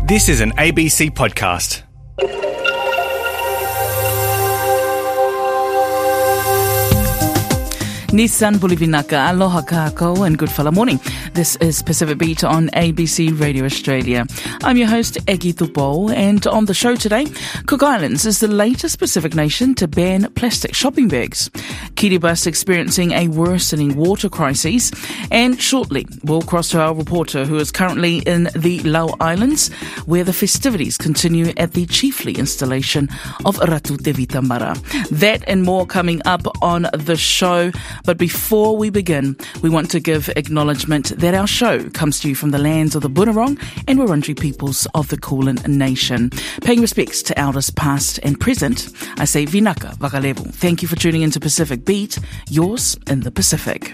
This is an ABC podcast. Nissan Bulivinaka, aloha kako and good fella morning. This is Pacific Beat on ABC Radio Australia. I'm your host, Egi Tupo, and on the show today, Cook Islands is the latest Pacific nation to ban plastic shopping bags. Kiribati experiencing a worsening water crisis, and shortly we'll cross to our reporter who is currently in the Lau Islands, where the festivities continue at the chiefly installation of Ratu Te Vitamara. That and more coming up on the show. But before we begin, we want to give acknowledgement that our show comes to you from the lands of the Bunurong and Wurundjeri peoples of the Kulin Nation. Paying respects to elders past and present, I say Vinaka Vakalevu. Thank you for tuning into Pacific Beat, yours in the Pacific.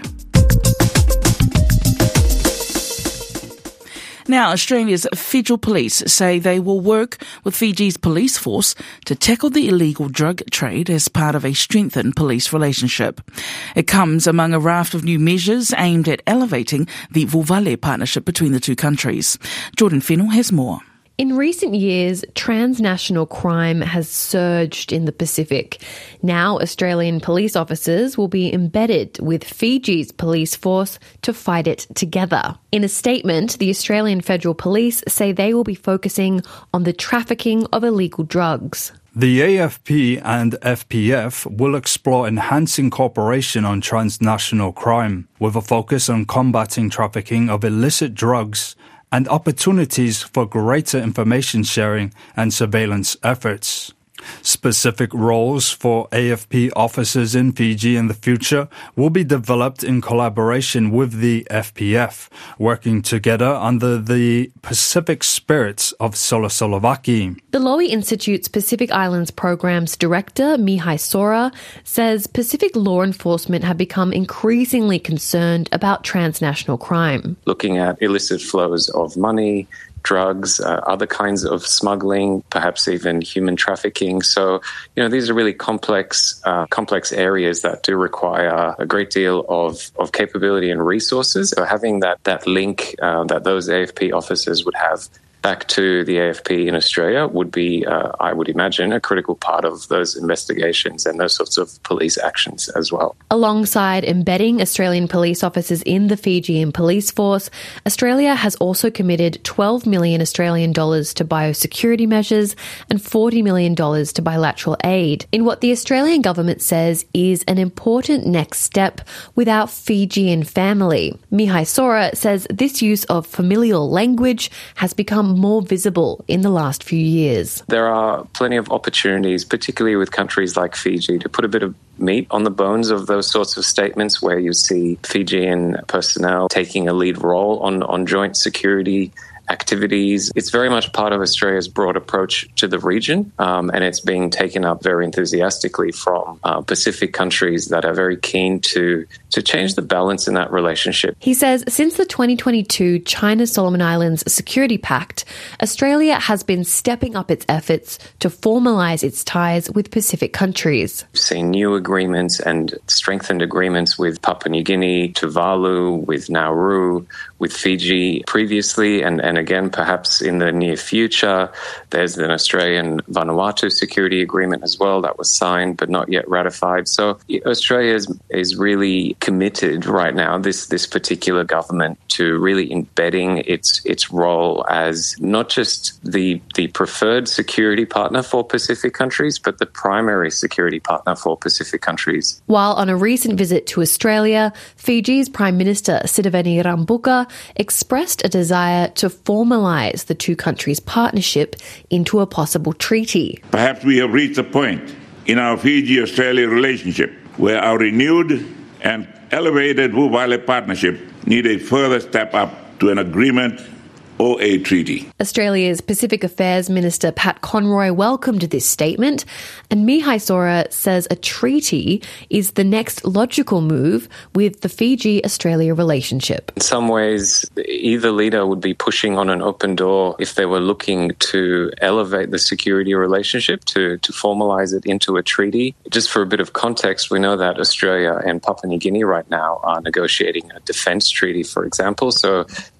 Now, Australia's federal police say they will work with Fiji's police force to tackle the illegal drug trade as part of a strengthened police relationship. It comes among a raft of new measures aimed at elevating the Vuvale partnership between the two countries. Jordan Fennell has more. In recent years, transnational crime has surged in the Pacific. Now, Australian police officers will be embedded with Fiji's police force to fight it together. In a statement, the Australian Federal Police say they will be focusing on the trafficking of illegal drugs. The AFP and FPF will explore enhancing cooperation on transnational crime, with a focus on combating trafficking of illicit drugs and opportunities for greater information sharing and surveillance efforts. Specific roles for AFP officers in Fiji in the future will be developed in collaboration with the FPF, working together under the Pacific spirits of Solosolovaki. The Lowy Institute's Pacific Islands Programs Director, Mihai Sora, says Pacific law enforcement have become increasingly concerned about transnational crime. Looking at illicit flows of money, drugs, other kinds of smuggling, perhaps even human trafficking. So, these are really complex areas that do require a great deal of capability and resources. So having that link that those AFP officers would have back to the AFP in Australia would be, I would imagine, a critical part of those investigations and those sorts of police actions as well. Alongside embedding Australian police officers in the Fijian police force, Australia has also committed $12 million Australian dollars to biosecurity measures and $40 million to bilateral aid, in what the Australian government says is an important next step with our Fijian family. Mihai Sora says this use of familial language has become more visible in the last few years. There are plenty of opportunities, particularly with countries like Fiji, to put a bit of meat on the bones of those sorts of statements where you see Fijian personnel taking a lead role on joint security activities. It's very much part of Australia's broad approach to the region, and it's being taken up very enthusiastically from Pacific countries that are very keen to change the balance in that relationship. He says since the 2022 China-Solomon Islands Security Pact, Australia has been stepping up its efforts to formalise its ties with Pacific countries. We've seen new agreements and strengthened agreements with Papua New Guinea, Tuvalu, with Nauru, with Fiji previously, and again, perhaps in the near future. There's an Australian Vanuatu security agreement as well that was signed but not yet ratified. So Australia is really committed right now, this particular government, to really embedding its role as not just the preferred security partner for Pacific countries, but the primary security partner for Pacific countries. While on a recent visit to Australia, Fiji's Prime Minister Sitiveni Rabuka expressed a desire to formalise the two countries' partnership into a possible treaty. Perhaps we have reached a point in our Fiji-Australia relationship where our renewed and elevated Vuvale partnership need a further step up to an agreement or a treaty. Australia's Pacific Affairs Minister Pat Conroy welcomed this statement, and Mihai Sora says a treaty is the next logical move with the Fiji-Australia relationship. In some ways, either leader would be pushing on an open door if they were looking to elevate the security relationship, to formalise it into a treaty. Just for a bit of context, we know that Australia and Papua New Guinea right now are negotiating a defence treaty, for example, so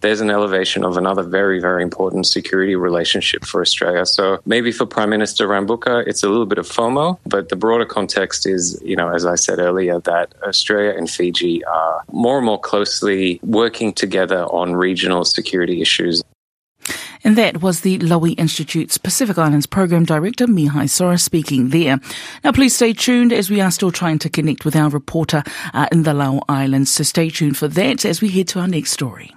there's an elevation of another very, very important security relationship for Australia. So maybe for Prime Minister Rambuka, it's a little bit of FOMO, but the broader context is, as I said earlier, that Australia and Fiji are more and more closely working together on regional security issues. And that was the Lowy Institute's Pacific Islands Program Director, Mihai Sora, speaking there. Now, please stay tuned as we are still trying to connect with our reporter in the Lau Islands. So stay tuned for that as we head to our next story.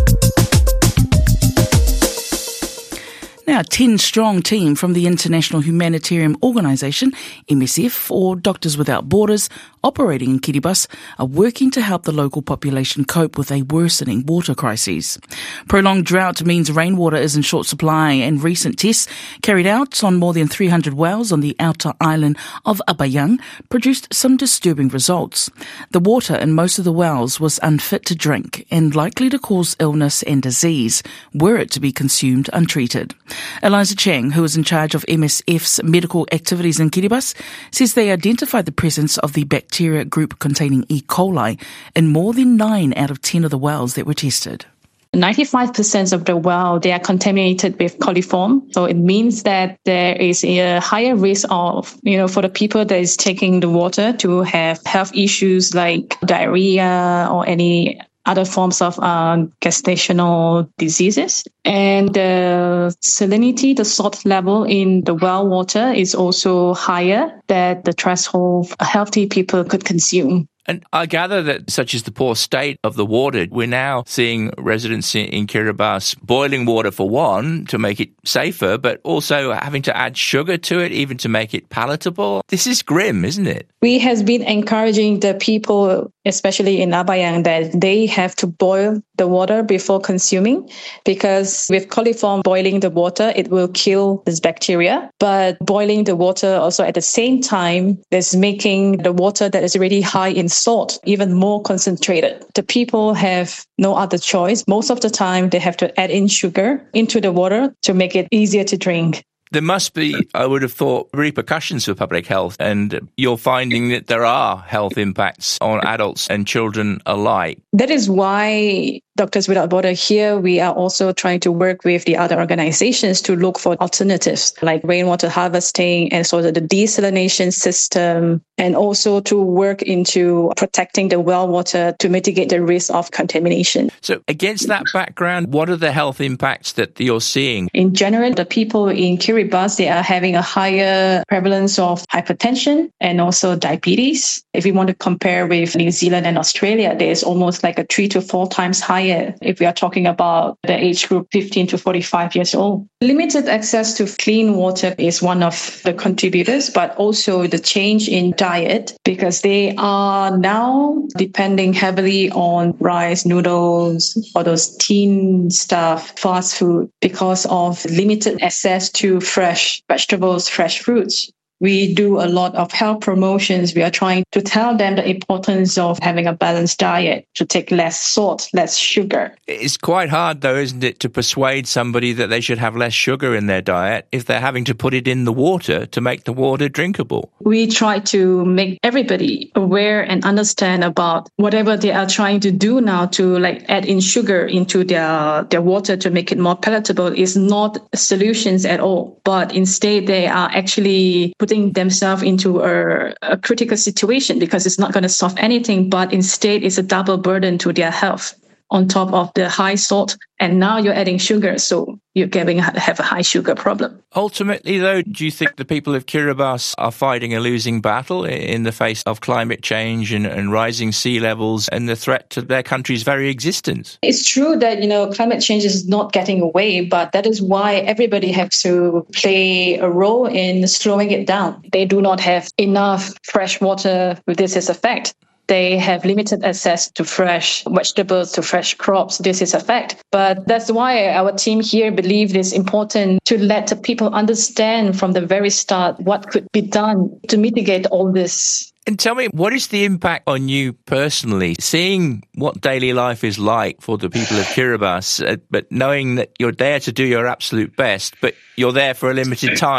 Now, a 10-strong team from the International Humanitarian Organisation, MSF, or Doctors Without Borders, operating in Kiribati, are working to help the local population cope with a worsening water crisis. Prolonged drought means rainwater is in short supply, and recent tests carried out on more than 300 wells on the outer island of Abayang produced some disturbing results. The water in most of the wells was unfit to drink and likely to cause illness and disease were it to be consumed untreated. Eliza Chang, who is in charge of MSF's medical activities in Kiribati, says they identified the presence of the bacteria group containing E. coli in more than 9 out of 10 of the wells that were tested. 95% of the well, they are contaminated with coliform. So it means that there is a higher risk of, for the people that is taking the water to have health issues like diarrhea or any other forms of gestational diseases. And the salinity, the salt level in the well water is also higher than the threshold healthy people could consume. And I gather that, such is the poor state of the water, we're now seeing residents in Kiribati boiling water for one, to make it safer, but also having to add sugar to it, even to make it palatable. This is grim, isn't it? We have been encouraging the people, especially in Abayang, that they have to boil the water before consuming, because with coliform boiling the water, it will kill this bacteria. But boiling the water also at the same time is making the water that is already high in salt even more concentrated. The people have no other choice. Most of the time, they have to add in sugar into the water to make it easier to drink. There must be, I would have thought, repercussions for public health, and you're finding that there are health impacts on adults and children alike. That is why Doctors Without Borders here, we are also trying to work with the other organizations to look for alternatives like rainwater harvesting and sort of the desalination system, and also to work into protecting the well water to mitigate the risk of contamination. So against that background, what are the health impacts that you're seeing? In general, the people in Kiribati, they are having a higher prevalence of hypertension and also diabetes. If we want to compare with New Zealand and Australia, there's almost like a 3 to 4 times higher if we are talking about the age group 15 to 45 years old. Limited access to clean water is one of the contributors, but also the change in diet, because they are now depending heavily on rice, noodles, or those tin stuff, fast food, because of limited access to fresh vegetables, fresh fruits. We do a lot of health promotions. We are trying to tell them the importance of having a balanced diet, to take less salt, less sugar. It's quite hard, though, isn't it, to persuade somebody that they should have less sugar in their diet if they're having to put it in the water to make the water drinkable. We try to make everybody aware and understand about whatever they are trying to do now to add in sugar into their water to make it more palatable is not solutions at all, but instead they are actually putting themselves into a critical situation, because it's not going to solve anything, but instead it's a double burden to their health on top of the high salt. And now you're adding sugar, so you're have a high sugar problem. Ultimately, though, do you think the people of Kiribati are fighting a losing battle in the face of climate change and rising sea levels and the threat to their country's very existence? It's true that, climate change is not getting away, but that is why everybody has to play a role in slowing it down. They do not have enough fresh water with this effect. They have limited access to fresh vegetables, to fresh crops. This is a fact. But that's why our team here believes it's important to let the people understand from the very start what could be done to mitigate all this. And tell me, what is the impact on you personally, seeing what daily life is like for the people of Kiribati, but knowing that you're there to do your absolute best, but you're there for a limited time?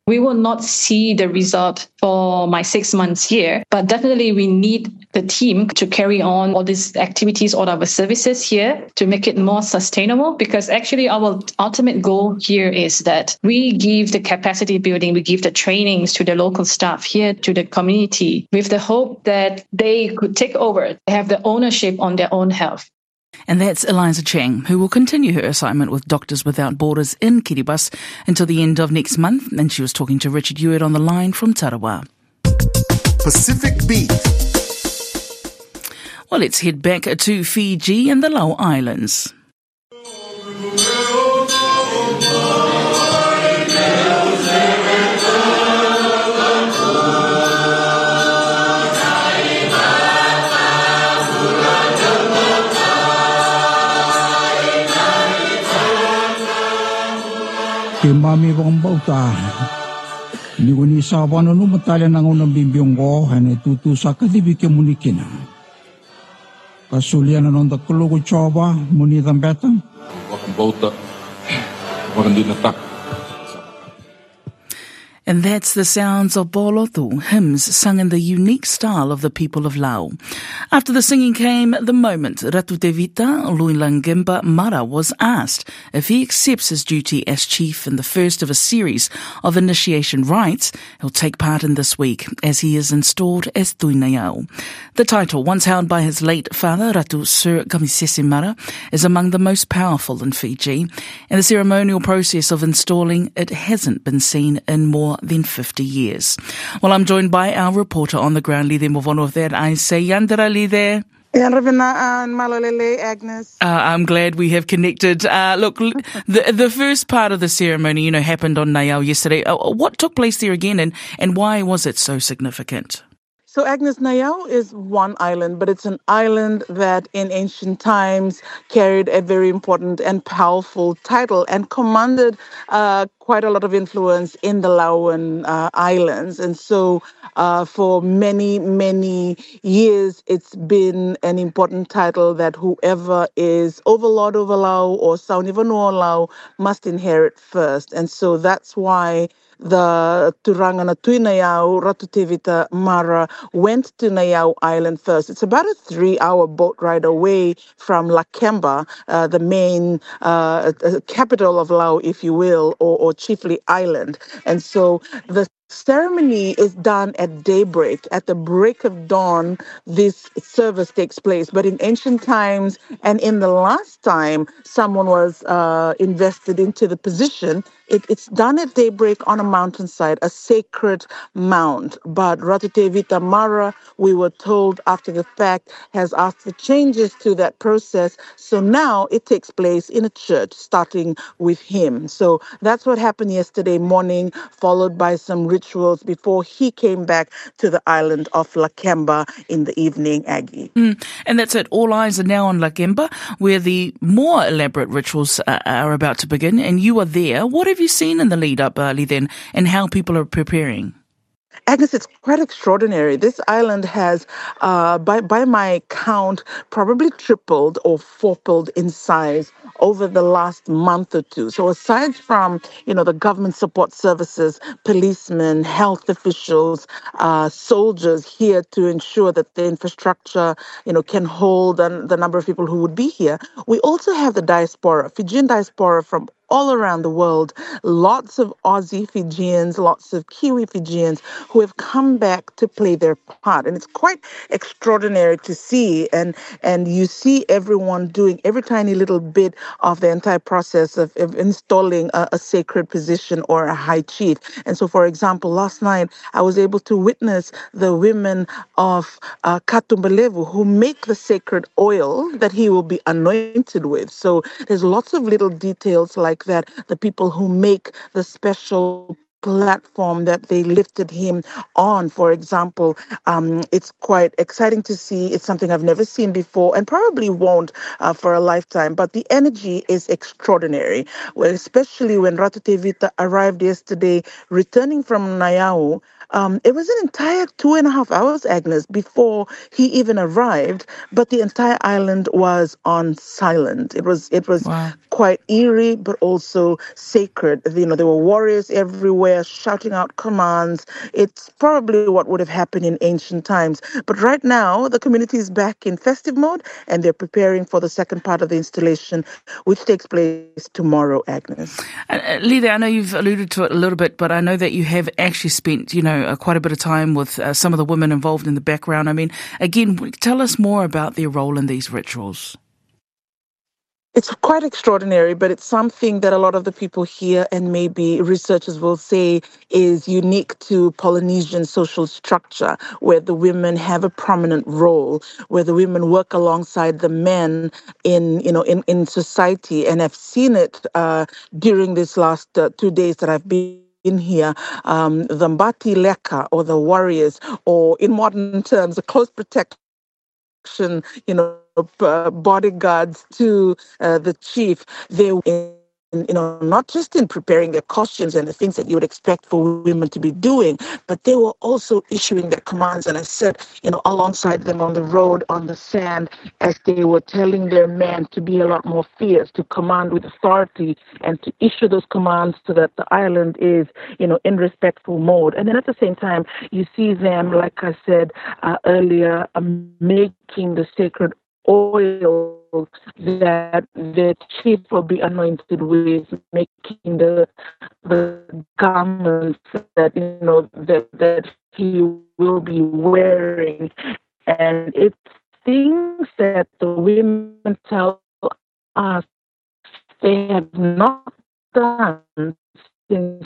We will not see the result for my 6 months here, but definitely we need the team to carry on all these activities, all our services here to make it more sustainable, because actually our ultimate goal here is that we give the capacity building, we give the trainings to the local staff here, to the community, with the hope that they could take over, have the ownership on their own health. And that's Eliza Chang, who will continue her assignment with Doctors Without Borders in Kiribati until the end of next month. And she was talking to Richard Hewitt on the line from Tarawa. Pacific Beat. Well, let's head back to Fiji and the Lau Islands. Ke mami bang bauta ni guni sabano no matala nang unang bibyonggo hane tutu sa kadibi ke munikina kasulian non da kulugo choba muni tambetang bauta warandinatak. And that's the sounds of Bolotu, hymns sung in the unique style of the people of Lau. After the singing came the moment Ratu Tevita Luilangemba Mara was asked if he accepts his duty as chief in the first of a series of initiation rites he'll take part in this week as he is installed as Tuinayao. The title, once held by his late father, Ratu Sir Kamisese Mara, is among the most powerful in Fiji. In the ceremonial process of installing, it hasn't been seen in more than 50 years. Well, I'm joined by our reporter on the ground, Lide Movono, of that. I say, Yandara Lide. Agnes. I'm glad we have connected. Look, the first part of the ceremony, happened on Nayao yesterday. What took place there again, and why was it so significant? So, Agnes, Nayao is one island, but it's an island that in ancient times carried a very important and powerful title and commanded quite a lot of influence in the Lauan Islands. And so for many, many years, it's been an important title that whoever is overlord over Lau or Saunivanua Lau must inherit first. And so that's why the Turangana Tuinayao, Ratu Tevita Mara, went to Nayao Island first. It's about a 3-hour boat ride away from Lakemba, the main capital of Lau, if you will, or chiefly island. And so the ceremony is done at daybreak. At the break of dawn, this service takes place. But in ancient times and in the last time someone was invested into the position, it's done at daybreak on a mountainside, a sacred mount. But Ratu Tevita Mara, we were told after the fact, has asked for changes to that process. So now it takes place in a church, starting with him. So that's what happened yesterday morning, followed by some rituals before he came back to the island of Lakemba in the evening, Aggie. And that's it. All eyes are now on Lakemba, where the more elaborate rituals are about to begin, and you are there. What have you seen in the lead up, then, and how people are preparing? Agnes, it's quite extraordinary. This island has, by my count, probably tripled or fourfold in size over the last month or two. So aside from, the government support services, policemen, health officials, soldiers here to ensure that the infrastructure, can hold the number of people who would be here, we also have the diaspora, Fijian diaspora from all around the world, lots of Aussie Fijians, lots of Kiwi Fijians who have come back to play their part. And it's quite extraordinary to see. And you see everyone doing every tiny little bit of the entire process of installing a sacred position or a high chief. And so, for example, last night, I was able to witness the women of Katumbalevu who make the sacred oil that he will be anointed with. So there's lots of little details like that, the people who make the special platform that they lifted him on, for example. It's quite exciting to see. It's something I've never seen before and probably won't for a lifetime. But the energy is extraordinary, well, especially when Ratu Tevita arrived yesterday, returning from Nayao. It was an entire 2.5 hours, Agnes, before he even arrived, but the entire island was on silent. It was Wow. quite eerie, but also sacred. You know, there were warriors everywhere shouting out commands. It's probably what would have happened in ancient times. But right now, the community is back in festive mode, and they're preparing for the second part of the installation, which takes place tomorrow, Agnes. Lide, I know you've alluded to it a little bit, but I know that you have actually spent, quite a bit of time with some of the women involved in the background. I mean, again, tell us more about their role in these rituals. It's quite extraordinary, but it's something that a lot of the people here and maybe researchers will say is unique to Polynesian social structure, where the women have a prominent role, where the women work alongside the men in society. And I've seen it during this last 2 days that I've been in here, the Mbati Leka, or the warriors, or in modern terms, the close protection, bodyguards to the chief. They not just in preparing their costumes and the things that you would expect for women to be doing, but they were also issuing their commands. And I said, alongside them on the road, on the sand, as they were telling their men to be a lot more fierce, to command with authority, and to issue those commands so that the island is, in respectful mode. And then at the same time, you see them, like I said earlier, making the sacred oil that the chief will be anointed with, making the garments that that he will be wearing, and it's things that the women tell us they have not done since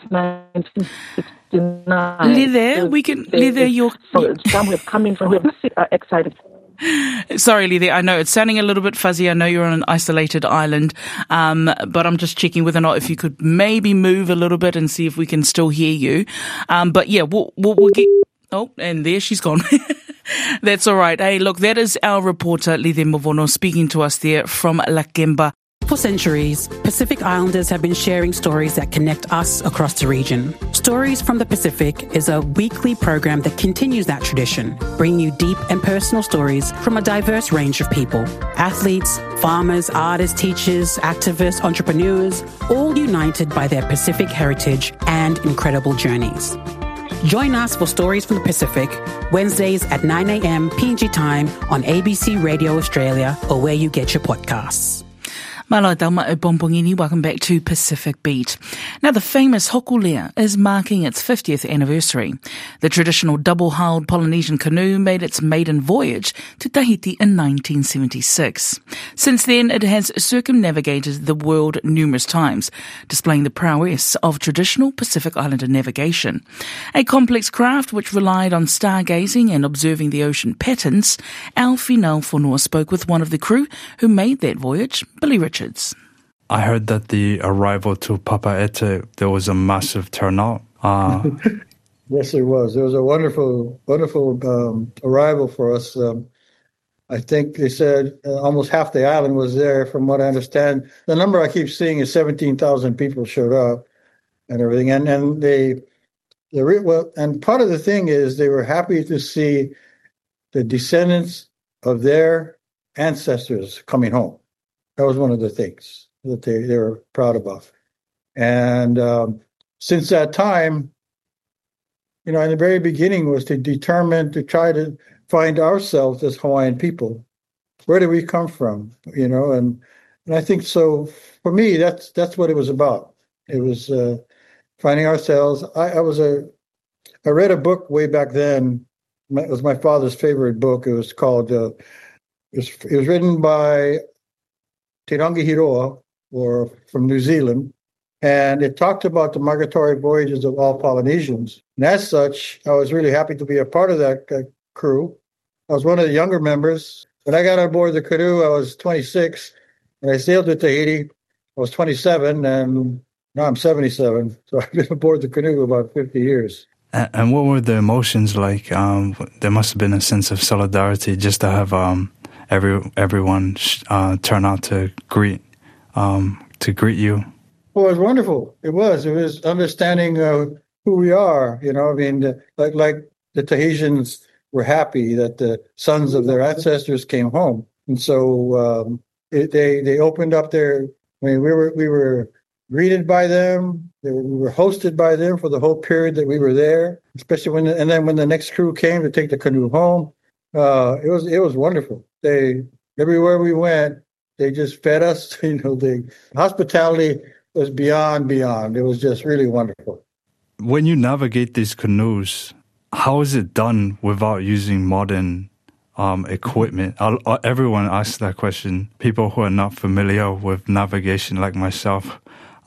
1969. Some have come in from who are excited. Sorry, Lide, I know it's sounding a little bit fuzzy. I know you're on an isolated island, but I'm just checking whether or not if you could maybe move a little bit and see if we can still hear you. But yeah, we'll get... Oh, and there she's gone. That's all right. Hey, look, that is our reporter, Lide Mavono, speaking to us there from Lakemba. For centuries, Pacific Islanders have been sharing stories that connect us across the region. Stories from the Pacific is a weekly program that continues that tradition, bringing you deep and personal stories from a diverse range of people. Athletes, farmers, artists, teachers, activists, entrepreneurs, all united by their Pacific heritage and incredible journeys. Join us for Stories from the Pacific, Wednesdays at 9 a.m. PNG time on ABC Radio Australia or where you get your podcasts. Malo Dalma o Bombongini, welcome back to Pacific Beat. Now, the famous Hokulea is marking its 50th anniversary. The traditional double-hulled Polynesian canoe made its maiden voyage to Tahiti in 1976. Since then, it has circumnavigated the world numerous times, displaying the prowess of traditional Pacific Islander navigation. A complex craft which relied on stargazing and observing the ocean patterns, Alfie Nalfonua spoke with one of the crew who made that voyage, Billy Richards. I heard that the arrival to Papaete, there was a massive turnout. Yes, there was. It was a wonderful arrival for us. I think they said almost half the island was there, from what I understand. The number I keep seeing is 17,000 people showed up and everything. And part of the thing is they were happy to see the descendants of their ancestors coming home. That was one of the things that they were proud of. And since that time, in the very beginning was to try to find ourselves as Hawaiian people. Where do we come from? And I think so. For me, that's what it was about. It was finding ourselves. I read a book way back then. It was my father's favorite book. It was called. It was written by Te Rangi Hiroa, or from New Zealand, and it talked about the migratory voyages of all Polynesians. And as such, I was really happy to be a part of that crew. I was one of the younger members. When I got on board the canoe, I was 26, and I sailed to Tahiti. I was 27, and now I'm 77. So I've been aboard the canoe about 50 years. And what were the emotions like? There must have been a sense of solidarity just to have everyone turn out to greet you. Well, it was wonderful. It was understanding who we are. Like the Tahitians were happy that the sons of their ancestors came home, and so they opened up their. We were greeted by them. We were hosted by them for the whole period that we were there. Especially when the next crew came to take the canoe home, it was wonderful. Everywhere we went, they just fed us. The hospitality was beyond. It was just really wonderful. When you navigate these canoes, how is it done without using modern equipment? Everyone asks that question. People who are not familiar with navigation, like myself,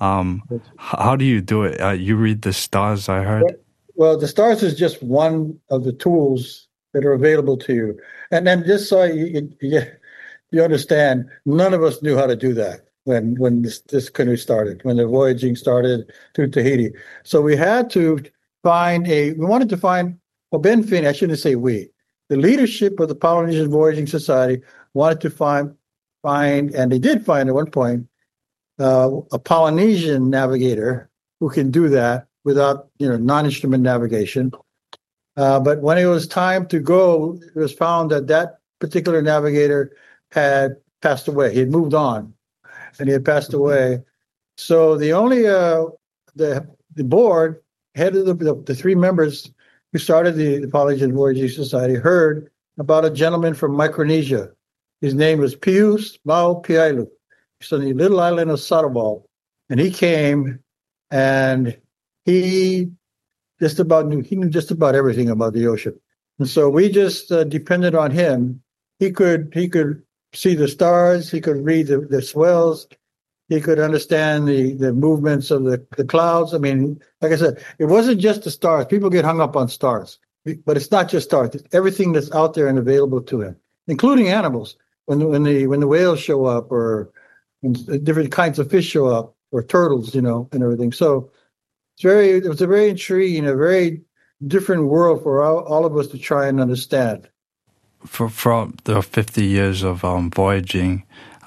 how do you do it? You read the stars, I heard. Well, the stars is just one of the tools that are available to you. And then just so you understand, none of us knew how to do that when this canoe started, when the voyaging started to Tahiti. So we had to wanted to find, Ben Finney, I shouldn't say we, the leadership of the Polynesian Voyaging Society wanted to find, and they did find at one point, a Polynesian navigator who can do that without, non-instrument navigation. But when it was time to go, it was found that particular navigator had passed away. He had moved on, and he had passed away. So the only the board, head of the three members who started the Polynesian Voyaging Society, heard about a gentleman from Micronesia. His name was Pius Mau Piailu. He's on the little island of Sarabal, and he came, and he knew just about everything about the ocean. And so we just depended on him. He could see the stars. He could read the swells. He could understand the movements of the clouds. I mean, like I said, it wasn't just the stars. People get hung up on stars, but it's not just stars. It's everything that's out there and available to him, including animals. When the whales show up, or when different kinds of fish show up, or turtles, and everything. So it was a very intriguing, a very different world for all of us to try and understand. For the 50 years of voyaging,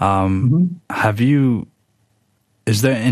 is there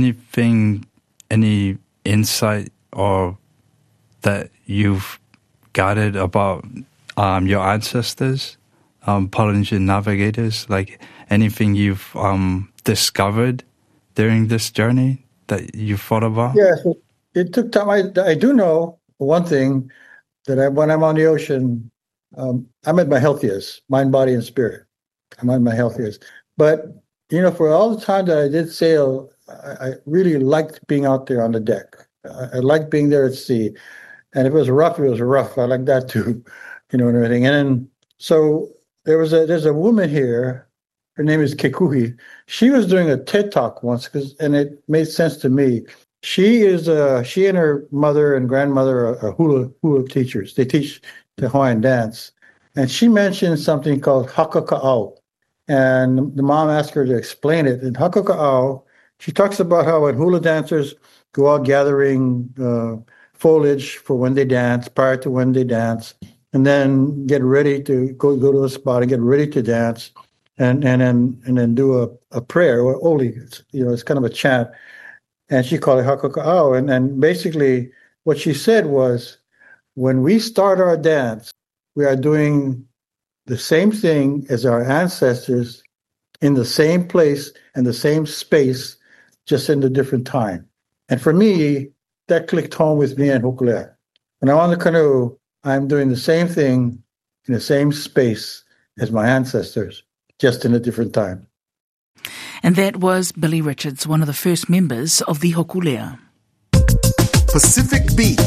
any insight or that you've gathered about your ancestors, Polynesian navigators? Like anything you've discovered during this journey that you've thought about? Yes, it took time. I do know one thing, that when I'm on the ocean, I'm at my healthiest, mind, body, and spirit. I'm at my healthiest. But, for all the time that I did sail, I really liked being out there on the deck. I liked being there at sea. And if it was rough, it was rough. I like that too, and everything. And then, so there's a woman here. Her name is Kekuhi. She was doing a TED Talk once, and it made sense to me. She and her mother and grandmother are hula teachers. They teach the Hawaiian dance. And she mentioned something called hakaka'au. And the mom asked her to explain it. And hakaka'au, she talks about how when hula dancers go out gathering foliage for when they dance, prior to when they dance, and then get ready to go to a spot and get ready to dance, and then do a prayer, or oli, it's kind of a chant. And she called it hakaka'au. And basically what she said was, when we start our dance, we are doing the same thing as our ancestors in the same place and the same space, just in a different time. And for me, that clicked home with me and Hokulea. When I'm on the canoe, I'm doing the same thing in the same space as my ancestors, just in a different time. And that was Billy Richards, one of the first members of the Hokulea. Pacific Beat.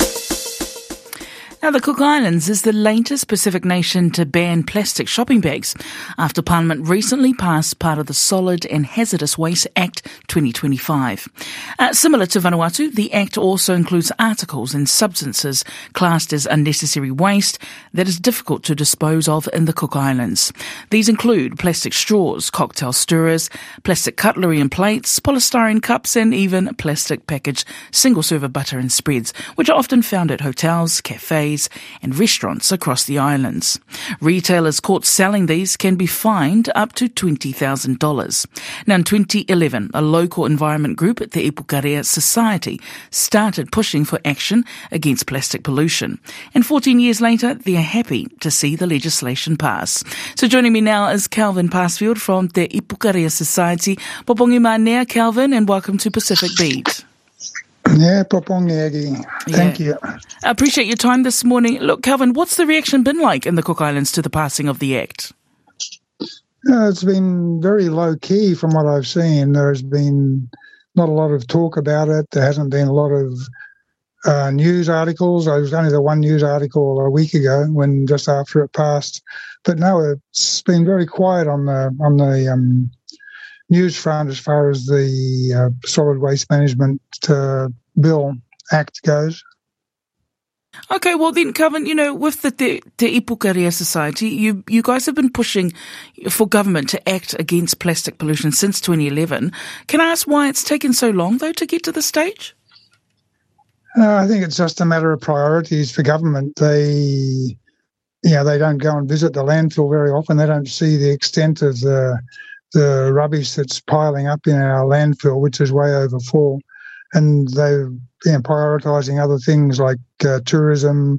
Now, the Cook Islands is the latest Pacific nation to ban plastic shopping bags after Parliament recently passed part of the Solid and Hazardous Waste Act 2025. Similar to Vanuatu, the Act also includes articles and substances classed as unnecessary waste that is difficult to dispose of in the Cook Islands. These include plastic straws, cocktail stirrers, plastic cutlery and plates, polystyrene cups, and even plastic packaged single-serve butter and spreads, which are often found at hotels, cafes, cafes and restaurants across the islands. Retailers caught selling these can be fined up to $20,000. Now, in 2011, a local environment group at the Ipukarea Society started pushing for action against plastic pollution. And 14 years later, they are happy to see the legislation pass. So joining me now is Calvin Passfield from the Ipukarea Society. Popongi Manea, Calvin, and welcome to Pacific Beat. Yeah, Popongi, Aggie. Thank you. I appreciate your time this morning. Look, Calvin, what's the reaction been like in the Cook Islands to the passing of the Act? It's been very low-key from what I've seen. There's been not a lot of talk about it. There hasn't been a lot of news articles. There was only the one news article a week ago, when just after it passed. But no, it's been very quiet on the news front as far as the Solid Waste Management Bill Act goes. Okay, well then, Calvin, with the Te Ipukarea Society, you guys have been pushing for government to act against plastic pollution since 2011. Can I ask why it's taken so long, though, to get to the stage? I think it's just a matter of priorities for government. They don't go and visit the landfill very often. They don't see the extent of the rubbish that's piling up in our landfill, which is way over full. And they're prioritising other things like tourism.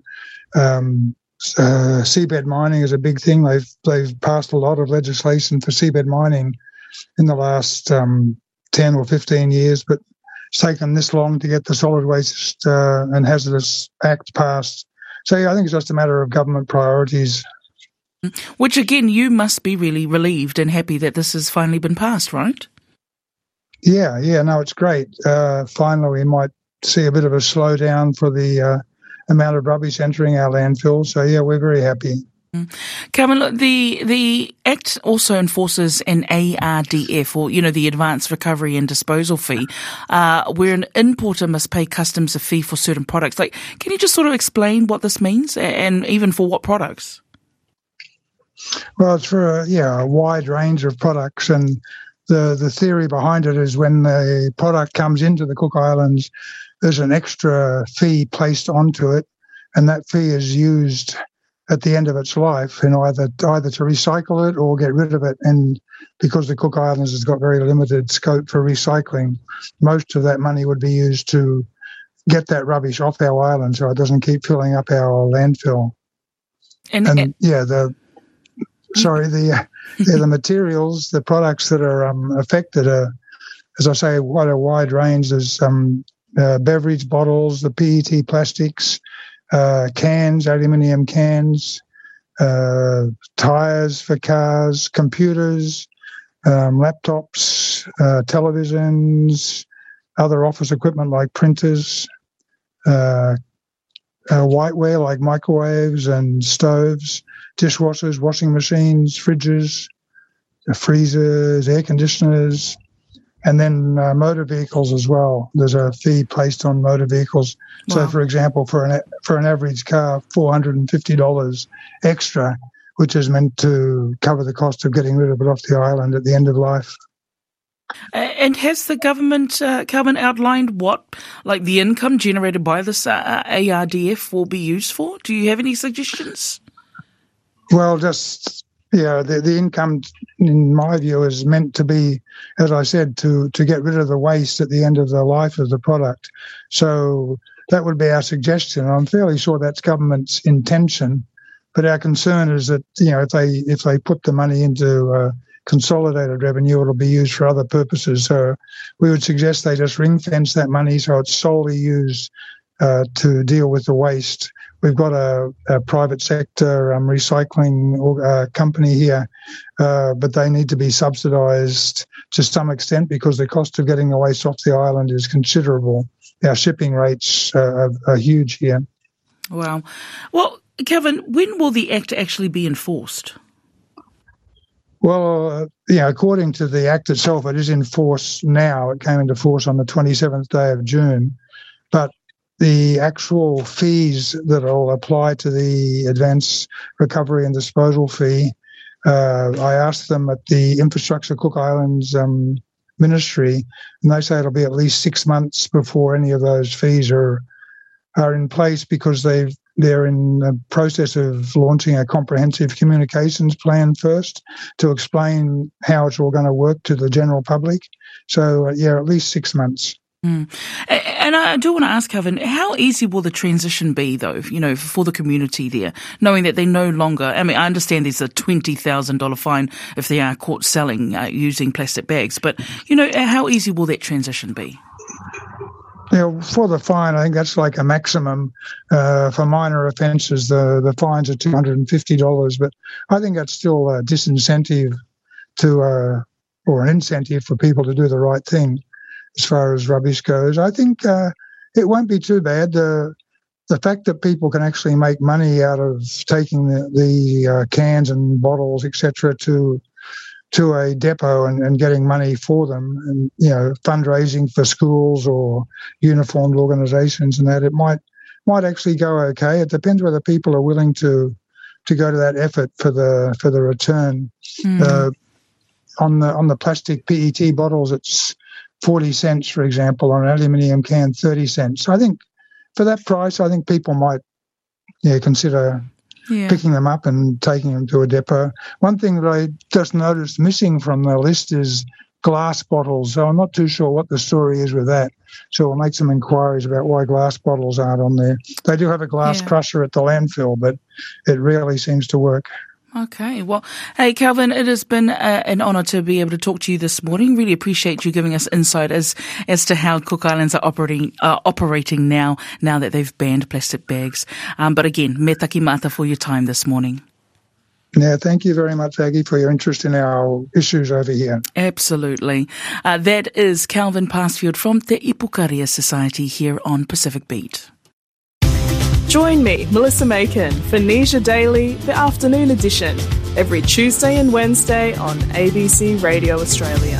Seabed mining is a big thing. They've passed a lot of legislation for seabed mining in the last 10 or 15 years, but it's taken this long to get the Solid Waste and Hazardous Act passed. So I think it's just a matter of government priorities. Which, again, you must be really relieved and happy that this has finally been passed, right? Yeah, no, it's great. Finally, we might see a bit of a slowdown for the amount of rubbish entering our landfill. So, yeah, we're very happy. Calvin, look, the Act also enforces an ARDF, or, the Advanced Recovery and Disposal Fee, where an importer must pay customs a fee for certain products. Can you just sort of explain what this means, and even for what products? Well, it's for a wide range of products, and the theory behind it is when the product comes into the Cook Islands, there's an extra fee placed onto it, and that fee is used at the end of its life, and either to recycle it or get rid of it. And because the Cook Islands has got very limited scope for recycling, most of that money would be used to get that rubbish off our island so it doesn't keep filling up our landfill. The materials, the products that are affected are, as I say, quite a wide range. There's beverage bottles, the PET plastics, cans, aluminium cans, tyres for cars, computers, laptops, televisions, other office equipment like printers, whiteware like microwaves and stoves, dishwashers, washing machines, fridges, freezers, air conditioners, and then motor vehicles as well. There's a fee placed on motor vehicles. Wow. So, for example, for an average car, $450 extra, which is meant to cover the cost of getting rid of it off the island at the end of life. And has the government, Calvin, outlined what, the income generated by this ARDF will be used for? Do you have any suggestions? Well, the income, in my view, is meant to be, as I said, to get rid of the waste at the end of the life of the product. So that would be our suggestion. I'm fairly sure that's government's intention, but our concern is that if they put the money into consolidated revenue, it'll be used for other purposes. So we would suggest they just ring fence that money so it's solely used to deal with the waste. We've got a private sector recycling company here, but they need to be subsidised to some extent because the cost of getting the waste off the island is considerable. Our shipping rates are huge here. Wow. Well, Kevin, when will the Act actually be enforced? Well, according to the Act itself, it is in force now. It came into force on the 27th day of June. But the actual fees that will apply to the Advanced Recovery and Disposal Fee, I asked them at the Infrastructure Cook Islands Ministry, and they say it'll be at least 6 months before any of those fees are in place because they've they're in the process of launching a comprehensive communications plan first to explain how it's all going to work to the general public. So, at least 6 months. Mm. And I do want to ask, Calvin, how easy will the transition be, though, for the community there, knowing that they no longer, I understand there's a $20,000 fine if they are caught selling using plastic bags, but, how easy will that transition be? For the fine, I think that's like a maximum. For minor offences, the fines are $250, but I think that's still a disincentive or an incentive for people to do the right thing as far as rubbish goes. I think it won't be too bad. The fact that people can actually make money out of taking the cans and bottles, etc., to a depot and getting money for them, and fundraising for schools or uniformed organisations, and that it might actually go okay. It depends whether people are willing to go to that effort for the return. On the plastic PET bottles, it's 40 cents, for example. On an aluminium can, 30 cents. I think for that price, I think people might consider picking them up and taking them to a depot. One thing that I just noticed missing from the list is glass bottles. So I'm not too sure what the story is with that. So we'll make some inquiries about why glass bottles aren't on there. They do have a glass crusher at the landfill, but it rarely seems to work. Okay. Well, hey, Calvin, it has been an honour to be able to talk to you this morning. Really appreciate you giving us insight as to how Cook Islands are operating now that they've banned plastic bags. But again, me taki mata for your time this morning. Yeah, thank you very much, Aggie, for your interest in our issues over here. Absolutely. That is Calvin Passfield from Te Ipukaria Society here on Pacific Beat. Join me, Melissa Macon, for Nesia Daily, the afternoon edition, every Tuesday and Wednesday on ABC Radio Australia.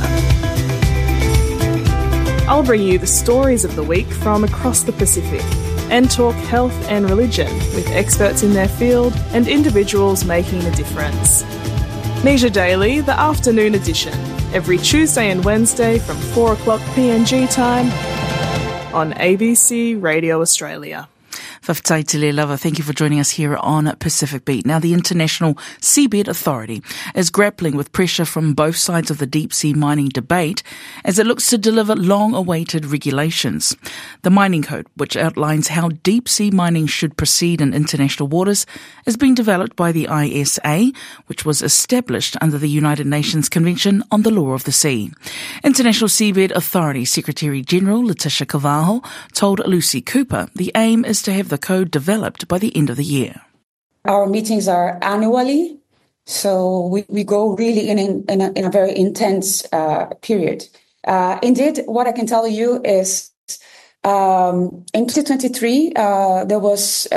I'll bring you the stories of the week from across the Pacific and talk health and religion with experts in their field and individuals making a difference. Nesia Daily, the afternoon edition, every Tuesday and Wednesday from 4 o'clock PNG time on ABC Radio Australia. Whawhataitele lava, thank you for joining us here on Pacific Beat. Now, the International Seabed Authority is grappling with pressure from both sides of the deep-sea mining debate as it looks to deliver long-awaited regulations. The Mining Code, which outlines how deep-sea mining should proceed in international waters, is being developed by the ISA, which was established under the United Nations Convention on the Law of the Sea. International Seabed Authority Secretary-General Letitia Carvalho told Lucy Cooper the aim is to have the code developed by the end of the year. Our meetings are annually, so we go really in a very intense period. Indeed, what I can tell you is in 2023, there was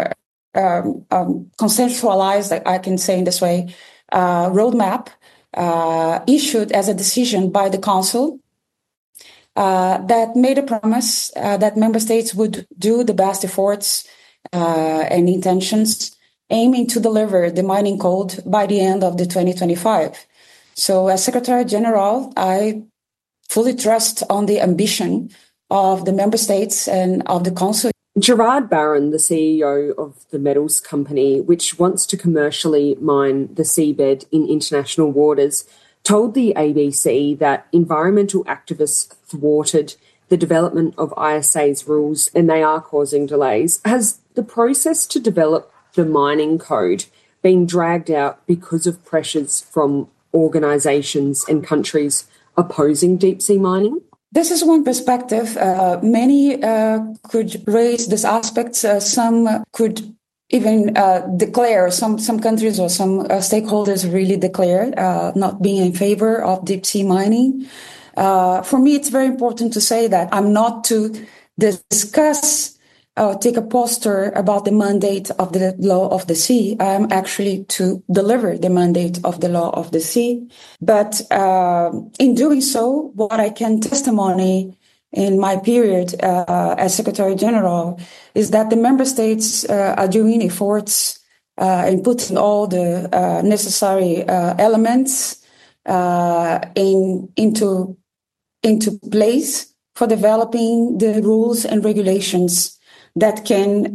consensualized, I can say in this way, roadmap issued as a decision by the Council that made a promise that member states would do the best efforts and intentions aiming to deliver the mining code by the end of the 2025. So as Secretary General, I fully trust on the ambition of the member states and of the Council. Gerard Barron, the CEO of the Metals Company, which wants to commercially mine the seabed in international waters, told the ABC that environmental activists thwarted the development of ISA's rules and they are causing delays. Has the process to develop the mining code been dragged out because of pressures from organisations and countries opposing deep-sea mining? This is one perspective. Many could raise this aspect. Some could even declare, some countries or some stakeholders really declare not being in favor of deep sea mining. For me, it's very important to say that I'm not to discuss or take a poster about the mandate of the law of the sea. I'm actually to deliver the mandate of the law of the sea. But in doing so, what I can testimony in my period as Secretary General is that the member states are doing efforts in putting all the necessary elements into place for developing the rules and regulations that can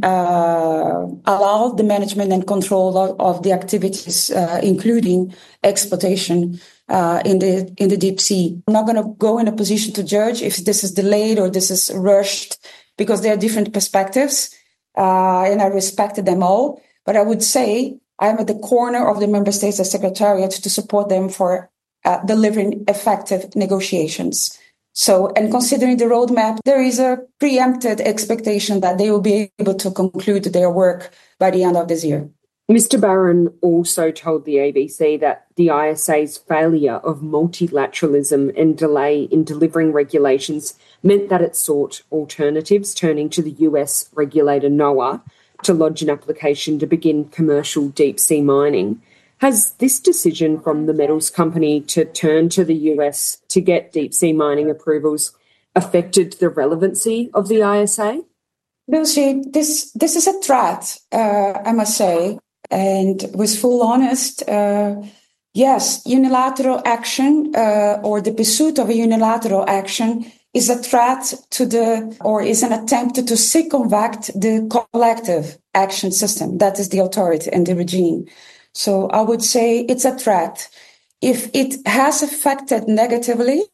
allow the management and control of the activities, including exploitation in the deep sea. I'm not going to go in a position to judge if this is delayed or this is rushed, because there are different perspectives, and I respect them all. But I would say I'm at the corner of the member states as Secretariat to support them for delivering effective negotiations. So, and considering the roadmap, there is a preempted expectation that they will be able to conclude their work by the end of this year. Mr. Barron also told the ABC that the ISA's failure of multilateralism and delay in delivering regulations meant that it sought alternatives, turning to the US regulator NOAA to lodge an application to begin commercial deep-sea mining. Has this decision from the metals company to turn to the US to get deep-sea mining approvals affected the relevancy of the ISA? Lucy, this is a threat, I must say. And with full honest, yes, unilateral action or the pursuit of a unilateral action is a threat is an attempt to circumvent the collective action system. That is the authority and the regime. So I would say it's a threat. If it has affected negatively,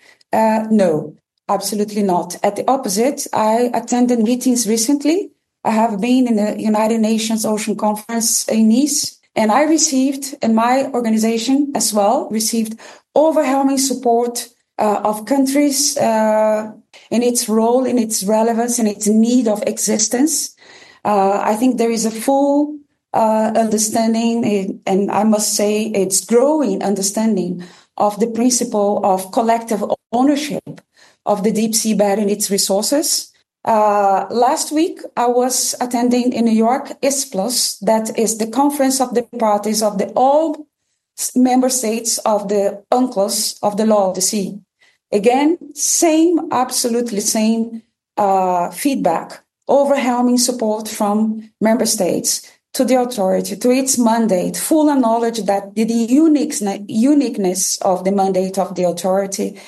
no, absolutely not. At the opposite, I attended meetings recently. I have been in the United Nations Ocean Conference in Nice, and I received, and my organization as well, received overwhelming support of countries in its role, in its relevance, in its need of existence. I think there is a full understanding, and I must say it's growing understanding of the principle of collective ownership of the deep sea bed and its resources. Last week, I was attending in New York ISPLOS, that is the Conference of the Parties of all member states of the UNCLOS of the Law of the Sea. Again, absolutely same feedback, overwhelming support from member states to the authority, to its mandate, full knowledge that the uniqueness of the mandate of the authority,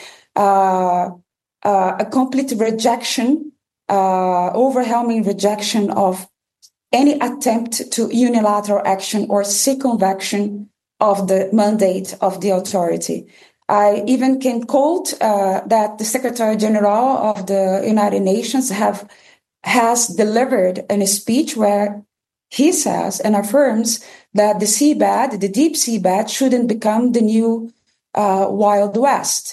a complete rejection, overwhelming rejection of any attempt to unilateral action or circumvention of the mandate of the authority. I even can quote that the Secretary General of the United Nations has delivered in a speech where he says and affirms that the seabed, the deep seabed, shouldn't become the new Wild West.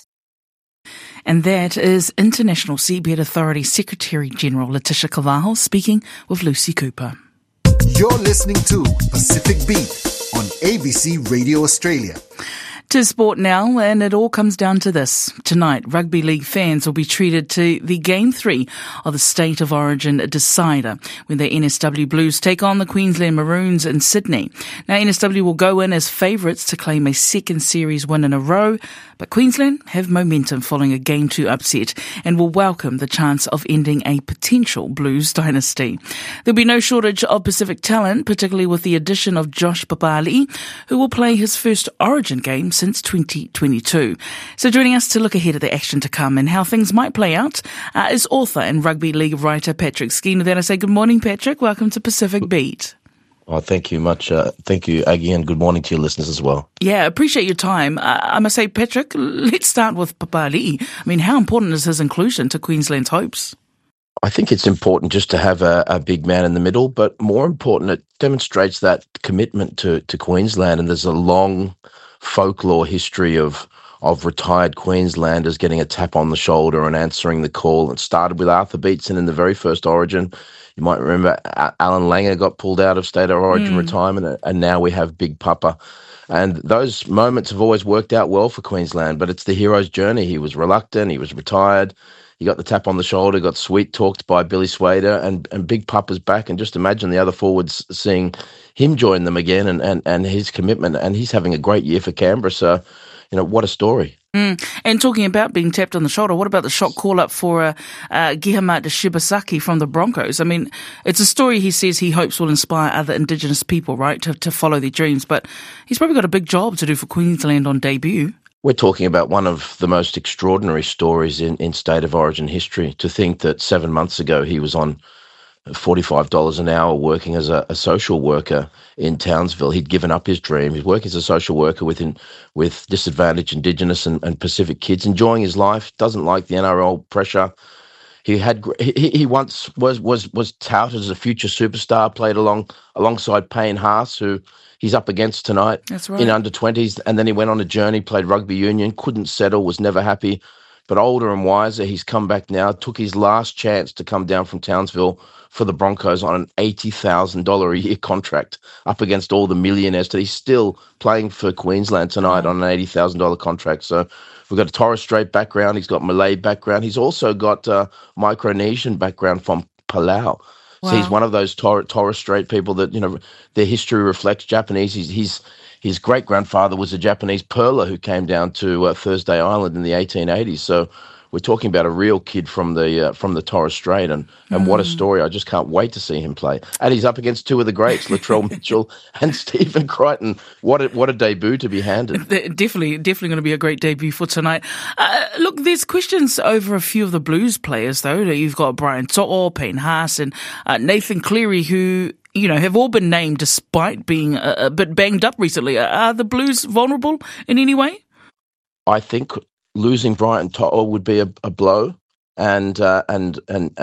And that is International Seabed Authority Secretary-General Letitia Carvajal speaking with Lucy Cooper. You're listening to Pacific Beat on ABC Radio Australia. To sport now, and it all comes down to this. Tonight, rugby league fans will be treated to the Game 3 of the State of Origin decider when the NSW Blues take on the Queensland Maroons in Sydney. Now, NSW will go in as favourites to claim a second series win in a row, but Queensland have momentum following a Game 2 upset and will welcome the chance of ending a potential Blues dynasty. There'll be no shortage of Pacific talent, particularly with the addition of Josh Papali'i, who will play his first Origin game since 2022. So joining us to look ahead at the action to come and how things might play out is author and rugby league writer Patrick Skeena. Then I say good morning, Patrick. Welcome to Pacific Beat. Oh, thank you much. Thank you, Aggie, and good morning to your listeners as well. Yeah, appreciate your time. I must say, Patrick, let's start with Papali'i. I mean, how important is his inclusion to Queensland's hopes? I think it's important just to have a big man in the middle, but more important, it demonstrates that commitment to Queensland, and there's a long folklore history of retired Queenslanders getting a tap on the shoulder and answering the call. It started with Arthur Beetson in the very first Origin. You might remember Alan Langer got pulled out of State of Origin retirement, and now we have Big Papa. And those moments have always worked out well for Queensland, but it's the hero's journey. He was reluctant, he was retired, he got the tap on the shoulder, got sweet-talked by Billy Swader, and Big Papa's back. And just imagine the other forwards seeing him join them again and his commitment. And he's having a great year for Canberra. So, you know, what a story. And talking about being tapped on the shoulder, what about the shot call-up for Gihamat Shibasaki from the Broncos? I mean, it's a story he says he hopes will inspire other Indigenous people, right, to follow their dreams. But he's probably got a big job to do for Queensland on debut. We're talking about one of the most extraordinary stories in State of Origin history. To think that 7 months ago he was on $45 an hour working as a social worker in Townsville. He'd given up his dream. He's working as a social worker with disadvantaged Indigenous and Pacific kids, enjoying his life, doesn't like the NRL pressure. He once was touted as a future superstar, played alongside Payne Haas, who he's up against tonight. That's right. In under-20s, and then he went on a journey, played rugby union, couldn't settle, was never happy. But older and wiser, he's come back now, took his last chance to come down from Townsville for the Broncos on an $80,000 a year contract up against all the millionaires. He's still playing for Queensland tonight on an $80,000 contract. So we've got a Torres Strait background. He's got Malay background. He's also got Micronesian background from Palau. Wow. So he's one of those Torres Strait people that, their history reflects Japanese. His great-grandfather was a Japanese pearler who came down to Thursday Island in the 1880s. So we're talking about a real kid from the Torres Strait, and what a story. I just can't wait to see him play. And he's up against two of the greats, Latrell Mitchell and Stephen Crichton. What a debut to be handed. Definitely going to be a great debut for tonight. Look, there's questions over a few of the Blues players, though. You've got Brian To'o, Payne Haas, and Nathan Cleary, who have all been named despite being a bit banged up recently. Are the Blues vulnerable in any way? I think losing Brian To'o would be a blow, and Jerome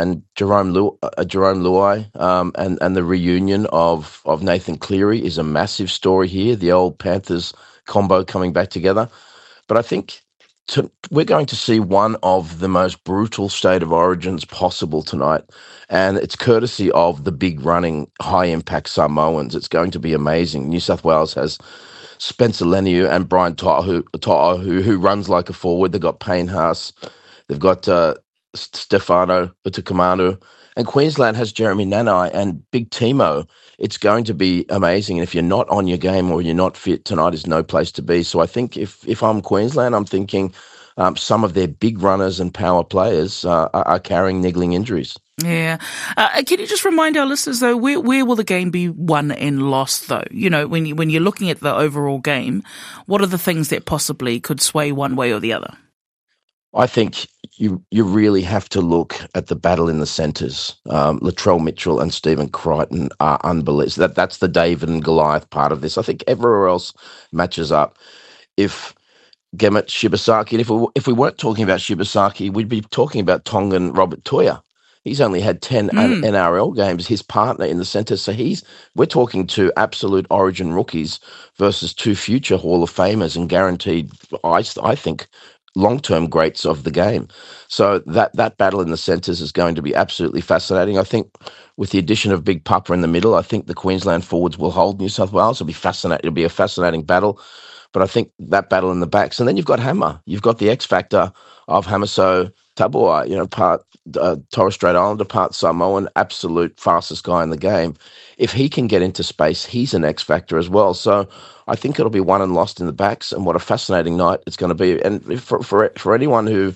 Luai, and the reunion of Nathan Cleary is a massive story here. The old Panthers combo coming back together, but I think we're going to see one of the most brutal state of origins possible tonight, and it's courtesy of the big running, high-impact Samoans. It's going to be amazing. New South Wales has Spencer Leniu and Brian To'o, who runs like a forward. They've got Payne Haas. They've got Stefano Utoikamanu. And Queensland has Jeremy Nanai and Big Timo. It's going to be amazing. And if you're not on your game or you're not fit, tonight is no place to be. So I think if I'm Queensland, I'm thinking some of their big runners and power players are carrying niggling injuries. Yeah. Can you just remind our listeners, though, where will the game be won and lost, though? When you're looking at the overall game, what are the things that possibly could sway one way or the other? I think you really have to look at the battle in the centres. Latrell Mitchell and Stephen Crichton are unbelievable. That's the David and Goliath part of this. I think everywhere else matches up. If Gemmet Shibasaki, and if we weren't talking about Shibasaki, we'd be talking about Tongan Robert Toia. He's only had 10 NRL games, his partner in the centre. So we're talking to absolute origin rookies versus two future Hall of Famers and guaranteed, I think, long-term greats of the game. So that battle in the centres is going to be absolutely fascinating. I think with the addition of Big Papa in the middle, I think the Queensland forwards will hold New South Wales. It'll be a fascinating battle. But I think that battle in the backs. And then you've got Hammer. You've got the X factor of Hamiso Tabua, part Torres Strait Islander, part Samoan, absolute fastest guy in the game. If he can get into space, he's an X factor as well. So I think it'll be won and lost in the backs, and what a fascinating night it's going to be. And for anyone who,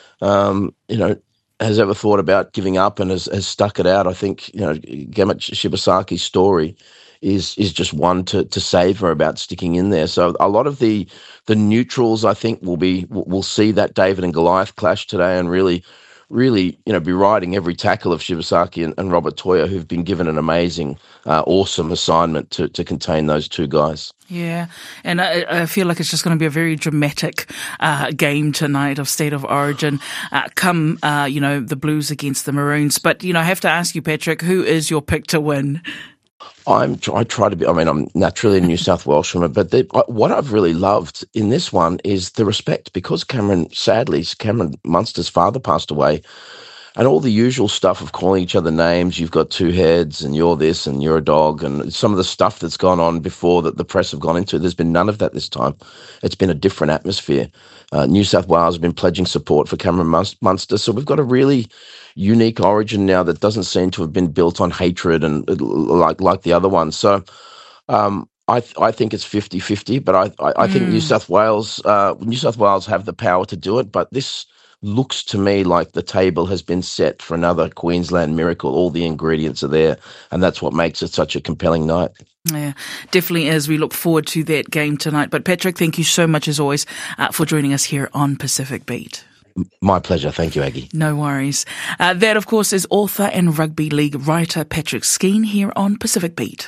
has ever thought about giving up and has stuck it out, I think, Gemmet Shibasaki's story is just one to savour about sticking in there. So a lot of the neutrals, I think, will see that David and Goliath clash today and really, be riding every tackle of Shibasaki and Robert Toia, who've been given an amazing, awesome assignment to contain those two guys. Yeah, and I feel like it's just going to be a very dramatic game tonight of State of Origin, the Blues against the Maroons. But, I have to ask you, Patrick, who is your pick to win? I try to be, I'm naturally a New South Welshman, but what I've really loved in this one is the respect, because Cameron Munster's father passed away, and all the usual stuff of calling each other names. You've got two heads and you're this and you're a dog, and some of the stuff that's gone on before that the press have gone into. There's been none of that this time. It's been a different atmosphere. New South Wales has been pledging support for Cameron Munster. So we've got a really unique origin now that doesn't seem to have been built on hatred and like the other ones. So I think it's 50-50, but I think New South Wales have the power to do it, but this looks to me like the table has been set for another Queensland miracle. All the ingredients are there, and that's what makes it such a compelling night. Yeah, definitely is. We look forward to that game tonight. But Patrick, thank you so much as always for joining us here on Pacific Beat. My pleasure. Thank you, Aggie. No worries. That, of course, is author and rugby league writer Patrick Skeen here on Pacific Beat.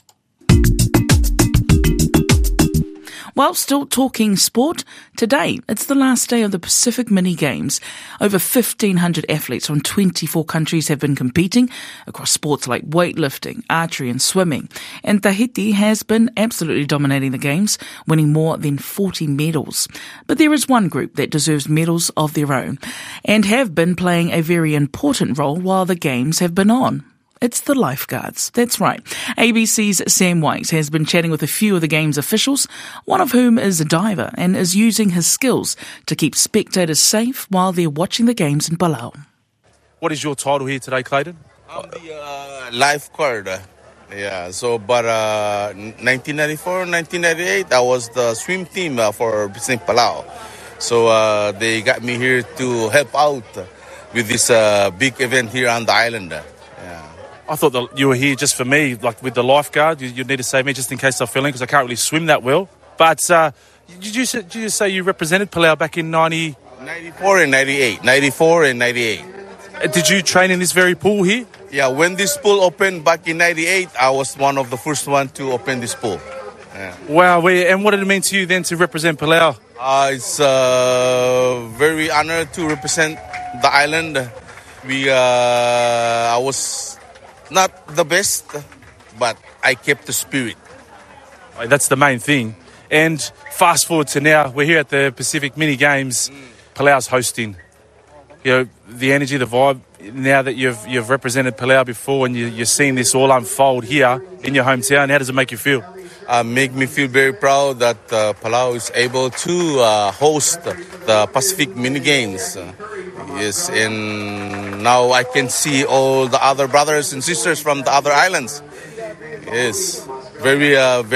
While still talking sport, today it's the last day of the Pacific Mini Games. Over 1,500 athletes from 24 countries have been competing across sports like weightlifting, archery and swimming. And Tahiti has been absolutely dominating the Games, winning more than 40 medals. But there is one group that deserves medals of their own and have been playing a very important role while the Games have been on. It's the lifeguards. That's right. ABC's Sam White has been chatting with a few of the Games officials, one of whom is a diver and is using his skills to keep spectators safe while they're watching the Games in Palau. What is your title here today, Clayton? I'm the lifeguard. But 1994, 1998, I was the swim team for Business Palau. So they got me here to help out with this big event here on the island. I thought that you were here just for me, like with the lifeguard. You'd need to save me just in case I fell in because I can't really swim that well. But did you just say you represented Palau back in 94 and 98. 94 and 98. Did you train in this very pool here? Yeah, when this pool opened back in 98, I was one of the first one to open this pool. Yeah. Wow, and what did it mean to you then to represent Palau? It's very honored to represent the island. I was not the best, but I kept the spirit. That's the main thing. And fast forward to now, we're here at the Pacific Mini Games. Palau's hosting. You know, the energy, the vibe, now that you've represented Palau before and you're seeing this all unfold here in your hometown, how does it make you feel? Make me feel very proud that Palau is able to host the Pacific Mini Games. Yes, and now I can see all the other brothers and sisters from the other islands. Yes, very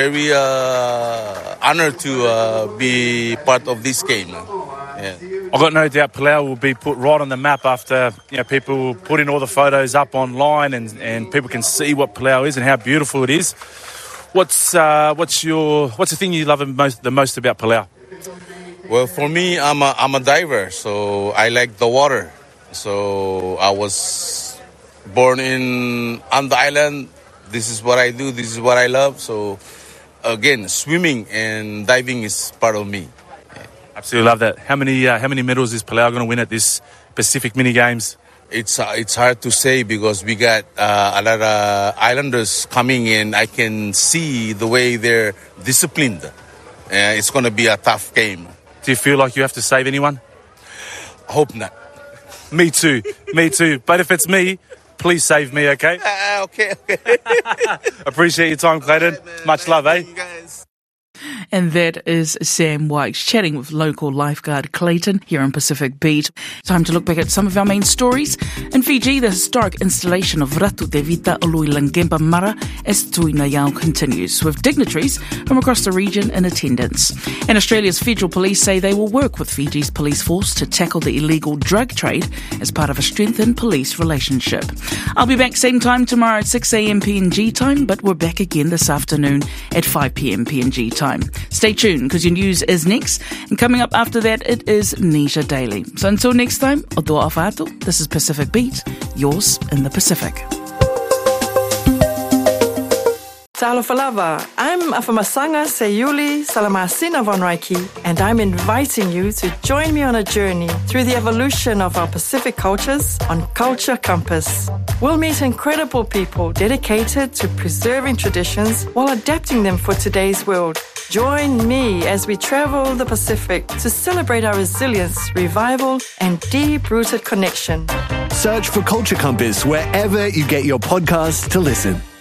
honored to be part of this game. Yeah. I've got no doubt Palau will be put right on the map after people put in all the photos up online and people can see what Palau is and how beautiful it is. What's the thing you love the most about Palau? Well, for me, I'm a diver, so I like the water. So I was born on the island. This is what I do. This is what I love. So again, swimming and diving is part of me. Yeah. Absolutely love that. How many medals is Palau going to win at this Pacific Mini Games? It's hard to say because we got a lot of islanders coming in. I can see the way they're disciplined. It's going to be a tough game. Do you feel like you have to save anyone? Hope not. Me too. But if it's me, please save me, okay? Okay. Appreciate your time, Clayton. Right, much love, eh? And that is Sam White chatting with local lifeguard Clayton here on Pacific Beat. Time to look back at some of our main stories. In Fiji, the historic installation of Ratu Te Vita Olui Langempa Mara as Tuina Yao continues, with dignitaries from across the region in attendance. And Australia's federal police say they will work with Fiji's police force to tackle the illegal drug trade as part of a strengthened police relationship. I'll be back same time tomorrow at 6 a.m. PNG time, but we're back again this afternoon at 5 p.m. PNG time. Stay tuned because your news is next, and coming up after that it is Nisha Daily. So until next time, o toa awhātou, this is Pacific Beat, yours in the Pacific. Talofa lava, I'm Afamasanga Sayuli Salamasina von Reiki, and I'm inviting you to join me on a journey through the evolution of our Pacific cultures on Culture Compass. We'll meet incredible people dedicated to preserving traditions while adapting them for today's world. Join me as we travel the Pacific to celebrate our resilience, revival, and deep-rooted connection. Search for Culture Compass wherever you get your podcasts to listen.